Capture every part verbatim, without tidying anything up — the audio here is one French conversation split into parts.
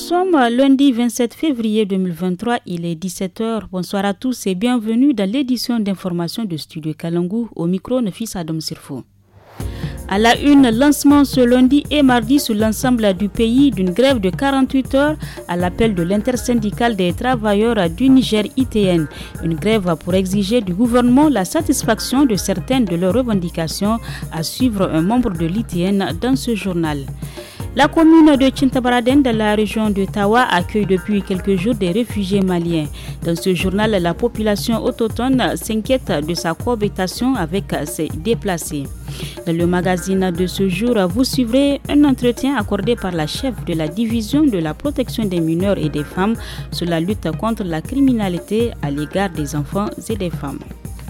sommes lundi vingt-sept février deux mille vingt-trois, il est dix-sept heures. Bonsoir à tous et bienvenue dans l'édition d'information de Studio Kalangou. Au micro, Nafis Adam Sirfo. À la une, lancement ce lundi et mardi sur l'ensemble du pays d'une grève de quarante-huit heures à l'appel de l'intersyndicale des travailleurs du Niger I T N. Une grève pour exiger du gouvernement la satisfaction de certaines de leurs revendications, à suivre un membre de l'I T N dans ce journal. La commune de Tintabaraden de la région de Tawa accueille depuis quelques jours des réfugiés maliens. Dans ce journal, la population autochtone s'inquiète de sa cohabitation avec ces déplacés. Dans le magazine de ce jour, vous suivrez un entretien accordé par la chef de la division de la protection des mineurs et des femmes sur la lutte contre la criminalité à l'égard des enfants et des femmes.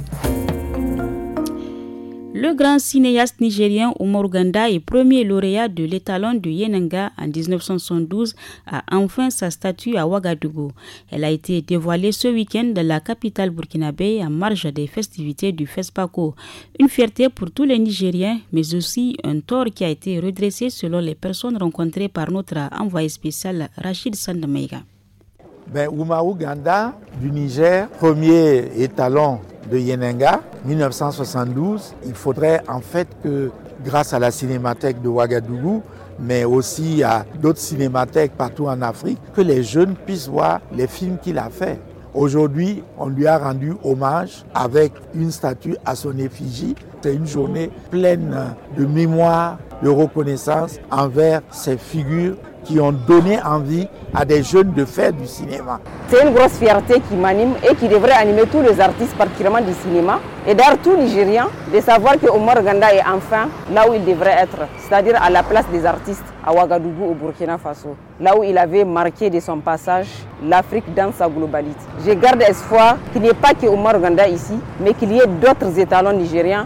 Le grand cinéaste nigérien Omar Ganda est premier lauréat de l'étalon de Yenenga en dix-neuf cent soixante-douze, a enfin sa statue à Ouagadougou. Elle a été dévoilée ce week-end dans la capitale burkinabé en marge des festivités du FESPACO. Une fierté pour tous les Nigériens, mais aussi un tort qui a été redressé selon les personnes rencontrées par notre envoyé spécial Rachid Sandameiga. Ben, Omar Ganda du Niger, premier étalon de Yenenga, dix-neuf cent soixante-douze. Il faudrait en fait que, grâce à la cinémathèque de Ouagadougou, mais aussi à d'autres cinémathèques partout en Afrique, que les jeunes puissent voir les films qu'il a faits. Aujourd'hui, on lui a rendu hommage avec une statue à son effigie. C'est une journée pleine de mémoire, de reconnaissance envers ces figures qui ont donné envie à des jeunes de faire du cinéma. C'est une grosse fierté qui m'anime et qui devrait animer tous les artistes, particulièrement du cinéma, et d'ailleurs tout Nigérien, de savoir que Omar Ganda est enfin là où il devrait être, c'est-à-dire à la place des artistes à Ouagadougou au Burkina Faso, là où il avait marqué de son passage l'Afrique dans sa globalité. Je garde espoir qu'il n'y ait pas que Omar Ganda ici, mais qu'il y ait d'autres étalons nigériens.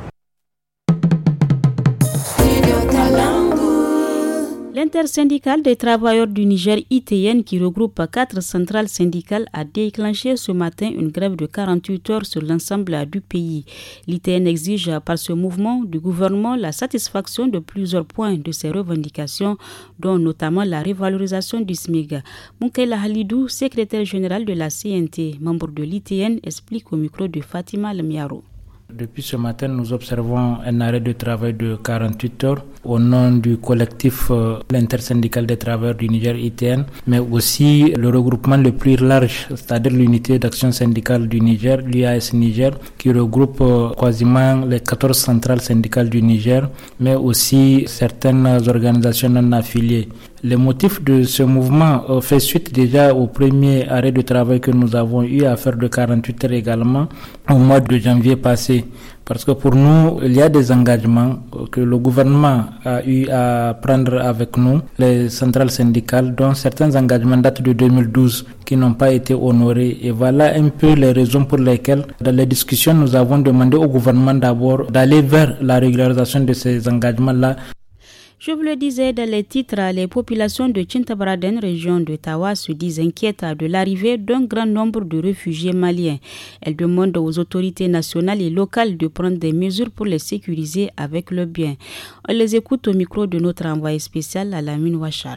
L'intersyndicale des travailleurs du Niger I T N, qui regroupe quatre centrales syndicales, a déclenché ce matin une grève de quarante-huit heures sur l'ensemble du pays. L'I T N exige par ce mouvement du gouvernement la satisfaction de plusieurs points de ses revendications, dont notamment la revalorisation du S M I G. Moukaila Halidou, secrétaire général de la C N T, membre de l'I T N, explique au micro de Fatima Lemiaro. Depuis ce matin, nous observons un arrêt de travail de quarante-huit heures au nom du collectif euh, l'intersyndicale des travailleurs du Niger I T N, mais aussi le regroupement le plus large, c'est-à-dire l'unité d'action syndicale du Niger, l'U A S Niger, qui regroupe euh, quasiment les quatorze centrales syndicales du Niger, mais aussi certaines organisations non affiliées. Le motif de ce mouvement euh, fait suite déjà au premier arrêt de travail que nous avons eu à faire de quarante-huit heures également au mois de janvier passé. Parce que pour nous, il y a des engagements que le gouvernement a eu à prendre avec nous, les centrales syndicales, dont certains engagements datent de deux mille douze qui n'ont pas été honorés. Et voilà un peu les raisons pour lesquelles, dans les discussions, nous avons demandé au gouvernement d'abord d'aller vers la régularisation de ces engagements-là. Je vous le disais dans les titres, les populations de Tintabaraden, région de Tawa, se disent inquiètes de l'arrivée d'un grand nombre de réfugiés maliens. Elles demandent aux autorités nationales et locales de prendre des mesures pour les sécuriser avec le bien. On les écoute au micro de notre envoyé spécial Alamine Ouachar.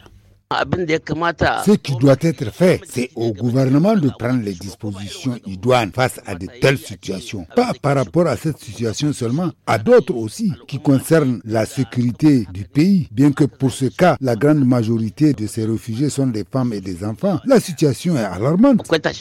Ce qui doit être fait, c'est au gouvernement de prendre les dispositions idoines face à de telles situations. Pas par rapport à cette situation seulement, à d'autres aussi qui concernent la sécurité du pays. Bien que pour ce cas, la grande majorité de ces réfugiés sont des femmes et des enfants, la situation est alarmante.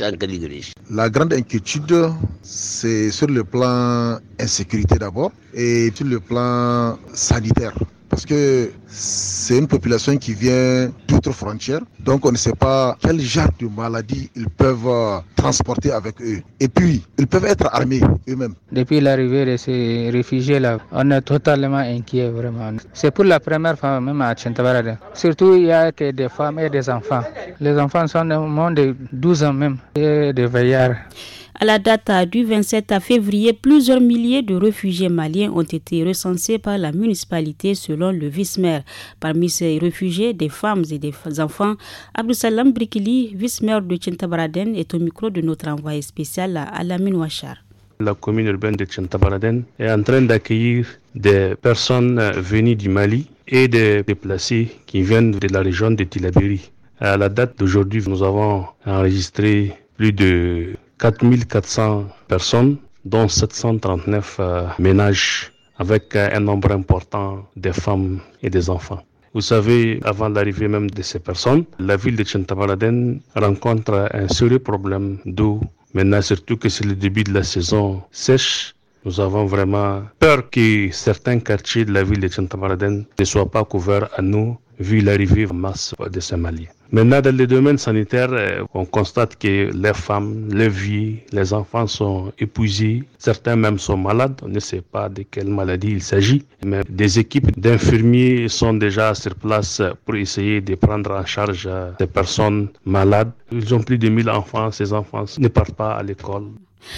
La grande inquiétude, c'est sur le plan insécurité d'abord et sur le plan sanitaire. Parce que c'est une population qui vient d'autres frontières, donc on ne sait pas quel genre de maladie ils peuvent transporter avec eux. Et puis, ils peuvent être armés eux-mêmes. Depuis l'arrivée de ces réfugiés-là, on est totalement inquiets vraiment. C'est pour la première fois même à Tintabaraden. Surtout, il n'y a que des femmes et des enfants. Les enfants sont au moins de douze ans même, et des veillards. À la date du vingt-sept février, plusieurs milliers de réfugiés maliens ont été recensés par la municipalité selon le vice-maire. Parmi ces réfugiés, des femmes et des enfants, Abdou-Salam Brikili, vice-maire de Tintabaraden, est au micro de notre envoyé spécial Alamine Ouachar. La commune urbaine de Tintabaraden est en train d'accueillir des personnes venues du Mali et des déplacés qui viennent de la région de Tillabéri. À la date d'aujourd'hui, nous avons enregistré plus de quatre mille quatre cents personnes, dont sept cent trente-neuf euh, ménages, avec euh, un nombre important de femmes et des enfants. Vous savez, avant l'arrivée même de ces personnes, la ville de Tchintabaraden rencontre un sérieux problème d'eau. Maintenant, surtout que c'est le début de la saison sèche, nous avons vraiment peur que certains quartiers de la ville de Tchintabaraden ne soient pas couverts à nous, vu l'arrivée en masse de ces Maliens. Maintenant, dans le domaine sanitaire, on constate que les femmes, les vieux, les enfants sont épuisés. Certains même sont malades. On ne sait pas de quelle maladie il s'agit. Mais des équipes d'infirmiers sont déjà sur place pour essayer de prendre en charge ces personnes malades. Ils ont plus de mille enfants. Ces enfants ne partent pas à l'école.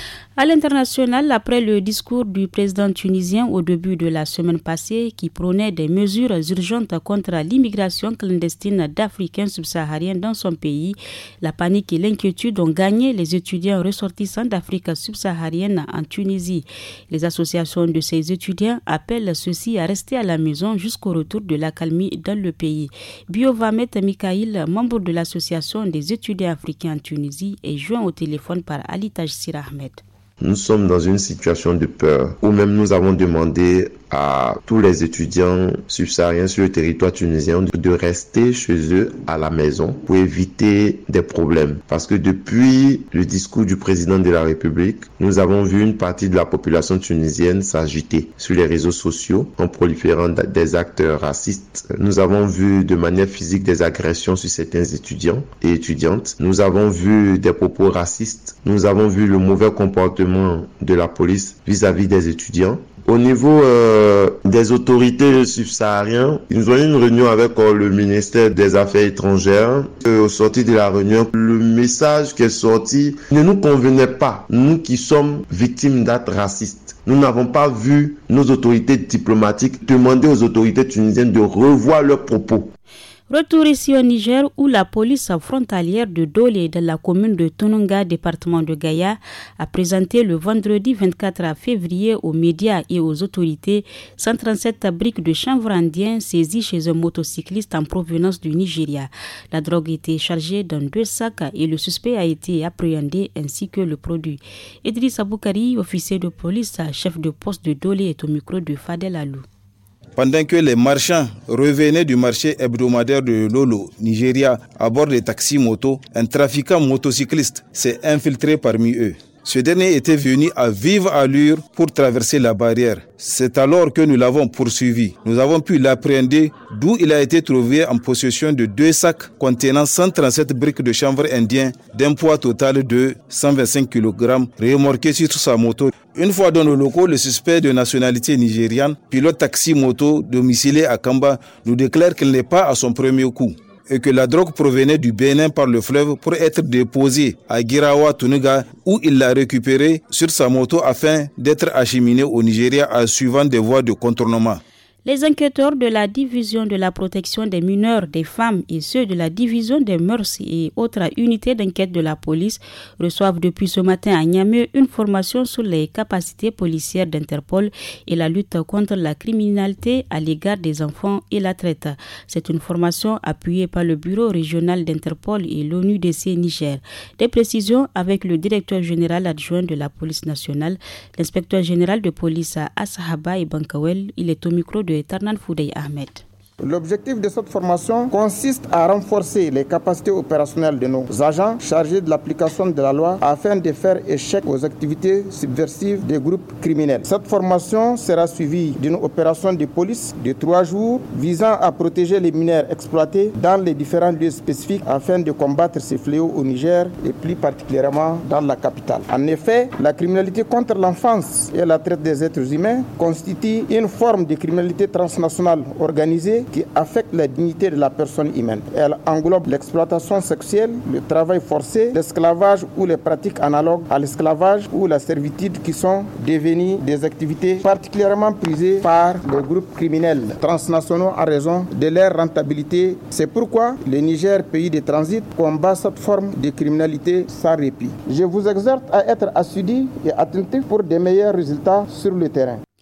À l'international, après le discours du président tunisien au début de la semaine passée qui prônait des mesures urgentes contre l'immigration clandestine d'Africains subsahariens dans son pays, la panique et l'inquiétude ont gagné les étudiants ressortissants d'Afrique subsaharienne en Tunisie. Les associations de ces étudiants appellent ceux-ci à rester à la maison jusqu'au retour de l'accalmie dans le pays. Biovamet Mikaïl, membre de l'association des étudiants africains en Tunisie, est joint au téléphone par Ali Tajsir Ahmed. Nous sommes dans une situation de peur où même nous avons demandé à tous les étudiants subsahariens sur le territoire tunisien de rester chez eux à la maison pour éviter des problèmes. Parce que depuis le discours du président de la République, nous avons vu une partie de la population tunisienne s'agiter sur les réseaux sociaux en proliférant des actes racistes. Nous avons vu de manière physique des agressions sur certains étudiants et étudiantes. Nous avons vu des propos racistes. Nous avons vu le mauvais comportement de la police vis-à-vis des étudiants. Au niveau euh, des autorités subsahariennes, nous avons eu une réunion avec euh, le ministère des Affaires étrangères. Euh, au sorti de la réunion, le message qui est sorti ne nous convenait pas, nous qui sommes victimes d'actes racistes. Nous n'avons pas vu nos autorités diplomatiques demander aux autorités tunisiennes de revoir leurs propos. Retour ici au Niger où la police frontalière de Dole de la commune de Tononga, département de Gaïa, a présenté le vendredi vingt-quatre février aux médias et aux autorités cent trente-sept briques de chanvre indien saisies chez un motocycliste en provenance du Nigeria. La drogue était chargée dans deux sacs et le suspect a été appréhendé ainsi que le produit. Idriss Aboukari, officier de police, chef de poste de Dole, est au micro de Fadel Alou. Pendant que les marchands revenaient du marché hebdomadaire de Lolo, Nigeria, à bord des taxis-motos, un trafiquant motocycliste s'est infiltré parmi eux. Ce dernier était venu à vive allure pour traverser la barrière. C'est alors que nous l'avons poursuivi. Nous avons pu l'appréhender, d'où il a été trouvé en possession de deux sacs contenant cent trente-sept briques de chanvre indien d'un poids total de cent vingt-cinq kilogrammes remorqués sur sa moto. Une fois dans nos locaux, le suspect de nationalité nigériane, pilote taxi-moto domicilié à Kamba, nous déclare qu'il n'est pas à son premier coup et que la drogue provenait du Bénin par le fleuve pour être déposée à Girawa Tunuga où il l'a récupérée sur sa moto afin d'être acheminée au Nigeria en suivant des voies de contournement. Les enquêteurs de la division de la protection des mineurs, des femmes et ceux de la division des mœurs et autres unités d'enquête de la police reçoivent depuis ce matin à Niamey une formation sur les capacités policières d'Interpol et la lutte contre la criminalité à l'égard des enfants et la traite. C'est une formation appuyée par le bureau régional d'Interpol et l'ONU D C Niger. Des précisions avec le directeur général adjoint de la police nationale, l'inspecteur général de police à Assahaba et Bankawel. Il est au micro de Tarnan Foudey Ahmed. L'objectif de cette formation consiste à renforcer les capacités opérationnelles de nos agents chargés de l'application de la loi afin de faire échec aux activités subversives des groupes criminels. Cette formation sera suivie d'une opération de police de trois jours visant à protéger les mineurs exploités dans les différents lieux spécifiques afin de combattre ces fléaux au Niger et plus particulièrement dans la capitale. En effet, la criminalité contre l'enfance et la traite des êtres humains constitue une forme de criminalité transnationale organisée qui affecte la dignité de la personne humaine. Elle englobe l'exploitation sexuelle, le travail forcé, l'esclavage ou les pratiques analogues à l'esclavage ou la servitude qui sont devenues des activités particulièrement prisées par les groupes criminels transnationaux en raison de leur rentabilité. C'est pourquoi le Niger, pays de transit, combat cette forme de criminalité sans répit. Je vous exhorte à être assidus et attentifs pour de meilleurs résultats sur le terrain.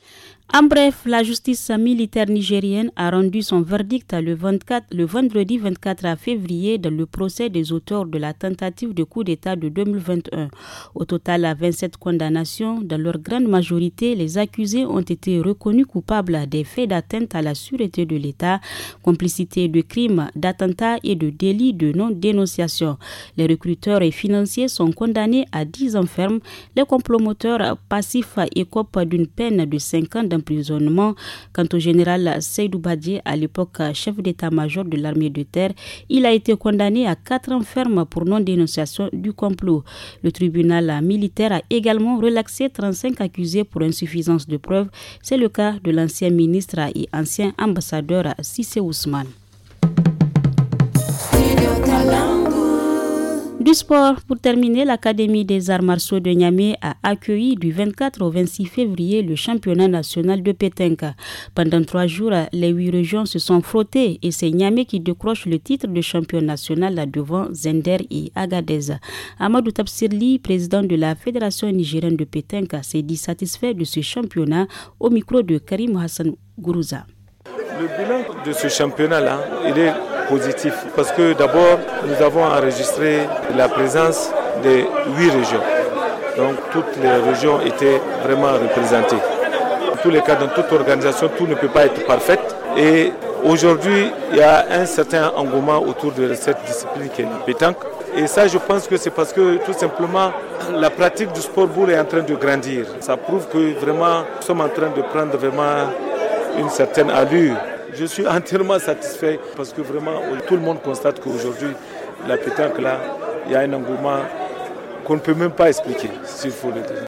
En bref, la justice militaire nigérienne a rendu son verdict le, vingt-quatre, le vendredi vingt-quatre février dans le procès des auteurs de la tentative de coup d'État de deux mille vingt et un. Au total, à vingt-sept condamnations, dans leur grande majorité, les accusés ont été reconnus coupables des faits d'atteinte à la sûreté de l'État, complicité de crimes, d'attentats et de délits de non-dénonciation. Les recruteurs et financiers sont condamnés à dix ans ferme. Les comploteurs passifs écopent d'une peine de cinq ans d'emprisonnement. Quant au général Seydou Badji, à l'époque chef d'état-major de l'armée de terre, il a été condamné à quatre ans ferme pour non-dénonciation du complot. Le tribunal militaire a également relaxé trente-cinq accusés pour insuffisance de preuves. C'est le cas de l'ancien ministre et ancien ambassadeur Cissé Ousmane. Du sport, pour terminer, l'Académie des arts martiaux de Niamey a accueilli du vingt-quatre au vingt-six février le championnat national de pétanque. Pendant trois jours, les huit régions se sont frottées et c'est Niamey qui décroche le titre de champion national devant Zender et Agadez. Amadou Tapsirli, président de la Fédération nigérienne de pétanque, s'est dit satisfait de ce championnat au micro de Karim Hassan Gourouza. Le bilan de ce championnat-là, il est positif parce que d'abord, nous avons enregistré la présence de huit régions. Donc toutes les régions étaient vraiment représentées. En tous les cas, dans toute organisation, tout ne peut pas être parfait. Et aujourd'hui, il y a un certain engouement autour de cette discipline qui est la pétanque. Et ça, je pense que c'est parce que tout simplement, la pratique du sport boule est en train de grandir. Ça prouve que vraiment, nous sommes en train de prendre vraiment une certaine allure. Je suis entièrement satisfait parce que vraiment tout le monde constate qu'aujourd'hui, la pétanque là, il y a un engouement qu'on ne peut même pas expliquer, s'il faut le dire.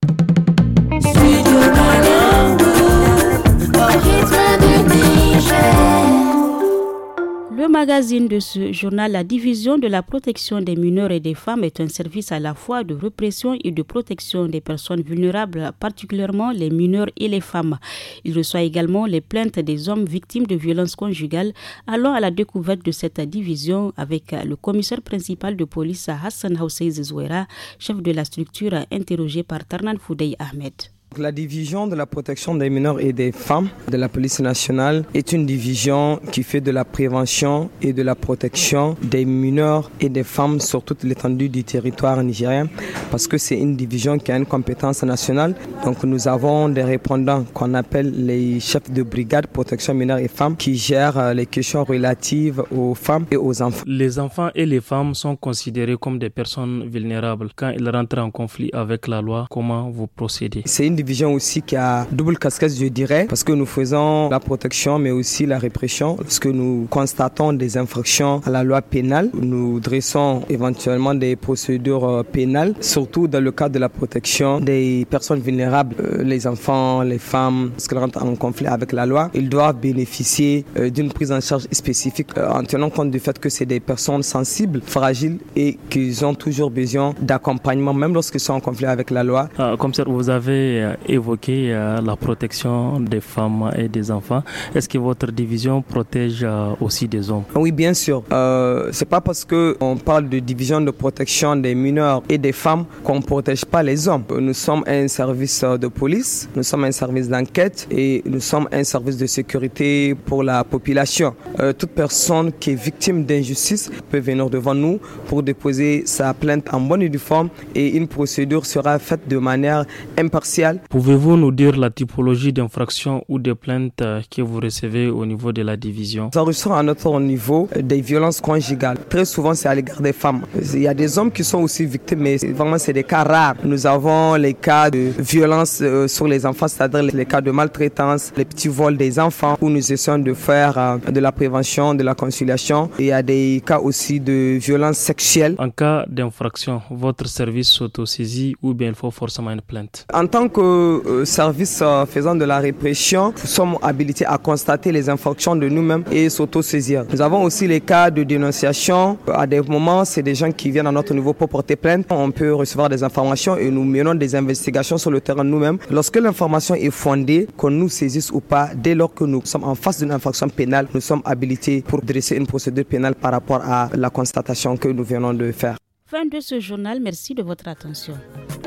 Le magazine de ce journal, la division de la protection des mineurs et des femmes, est un service à la fois de répression et de protection des personnes vulnérables, particulièrement les mineurs et les femmes. Il reçoit également les plaintes des hommes victimes de violences conjugales. Allons à la découverte de cette division avec le commissaire principal de police Hassan Housseiz Zouera, chef de la structure, interrogé par Tarnan Foudey Ahmed. La division de la protection des mineurs et des femmes de la police nationale est une division qui fait de la prévention et de la protection des mineurs et des femmes sur toute l'étendue du territoire nigérien parce que c'est une division qui a une compétence nationale. Donc nous avons des répondants qu'on appelle les chefs de brigade protection mineurs et femmes qui gèrent les questions relatives aux femmes et aux enfants. Les enfants et les femmes sont considérés comme des personnes vulnérables. Quand ils rentrent en conflit avec la loi, comment vous procédez? C'est une division aussi qui a double casquette, je dirais, parce que nous faisons la protection mais aussi la répression. Lorsque nous constatons des infractions à la loi pénale, nous dressons éventuellement des procédures pénales, surtout dans le cadre de la protection des personnes vulnérables, euh, les enfants, les femmes, lorsqu'elles rentrent en conflit avec la loi, ils doivent bénéficier euh, d'une prise en charge spécifique euh, en tenant compte du fait que c'est des personnes sensibles, fragiles et qu'ils ont toujours besoin d'accompagnement, même lorsqu'ils sont en conflit avec la loi. Ah, comme ça, vous avez évoqué euh, la protection des femmes et des enfants. Est-ce que votre division protège euh, aussi des hommes? Oui, bien sûr. Euh, c'est pas parce que on parle de division de protection des mineurs et des femmes qu'on ne protège pas les hommes. Nous sommes un service de police, nous sommes un service d'enquête et nous sommes un service de sécurité pour la population. Euh, toute personne qui est victime d'injustice peut venir devant nous pour déposer sa plainte en bonne et due forme et une procédure sera faite de manière impartiale. Pouvez-vous nous dire la typologie d'infractions ou de plaintes que vous recevez au niveau de la division? Ça ressort à notre niveau des violences conjugales. Très souvent, c'est à l'égard des femmes. Il y a des hommes qui sont aussi victimes, mais vraiment, c'est des cas rares. Nous avons les cas de violence sur les enfants, c'est-à-dire les cas de maltraitance, les petits vols des enfants, où nous essayons de faire de la prévention, de la conciliation. Il y a des cas aussi de violence sexuelle. En cas d'infraction, votre service s'autosaisit ou bien il faut forcément une plainte? En tant que euh, service euh, faisant de la répression, nous sommes habilités à constater les infractions de nous-mêmes et s'autosaisir. Nous avons aussi les cas de dénonciation. À des moments, c'est des gens qui viennent à notre niveau pour porter plainte. On peut recevoir des informations et nous menons des investigations sur le terrain nous-mêmes. Lorsque l'information est fondée, qu'on nous saisisse ou pas, dès lors que nous sommes en face d'une infraction pénale, nous sommes habilités pour dresser une procédure pénale par rapport à la constatation que nous venons de faire. Fin de ce journal, merci de votre attention.